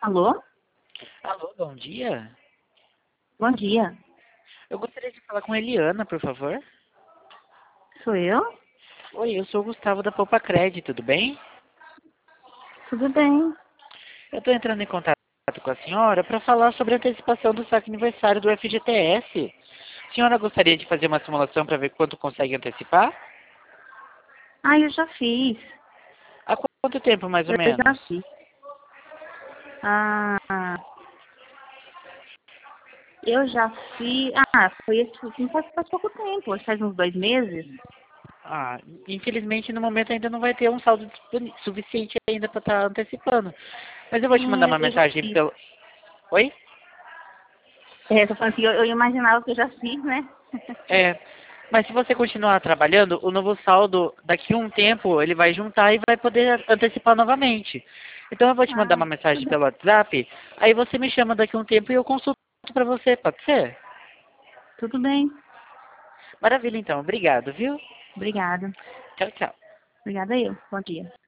Alô? Alô, bom dia. Bom dia. Eu gostaria de falar com a Eliana, por favor. Sou eu? Oi, eu sou o Gustavo da Poupa Cred, tudo bem? Tudo bem. Eu estou entrando em contato com a senhora para falar sobre a antecipação do saque aniversário do FGTS. A senhora gostaria de fazer uma simulação para ver quanto consegue antecipar? Ah, eu já fiz. Há quanto tempo, mais ou Eu já menos? fiz. Ah, eu já fiz. Foi esse não faz pouco tempo, acho que faz uns 2 meses. Ah, infelizmente no momento ainda não vai ter um saldo suficiente ainda para estar antecipando. Mas eu vou te mandar uma Eu já mensagem fiz. pelo... Oi? Tô falando assim, eu imaginava que eu já fiz, né? É, mas se você continuar trabalhando, o novo saldo, daqui a um tempo, ele vai juntar e vai poder antecipar novamente. Então eu vou te mandar Ah, uma mensagem tudo, pelo WhatsApp, aí você me chama daqui a um tempo e eu consulto para você, pode ser? tudo bem. Maravilha então, obrigado, viu? Obrigada. Tchau, tchau. Obrigada eu. Bom dia.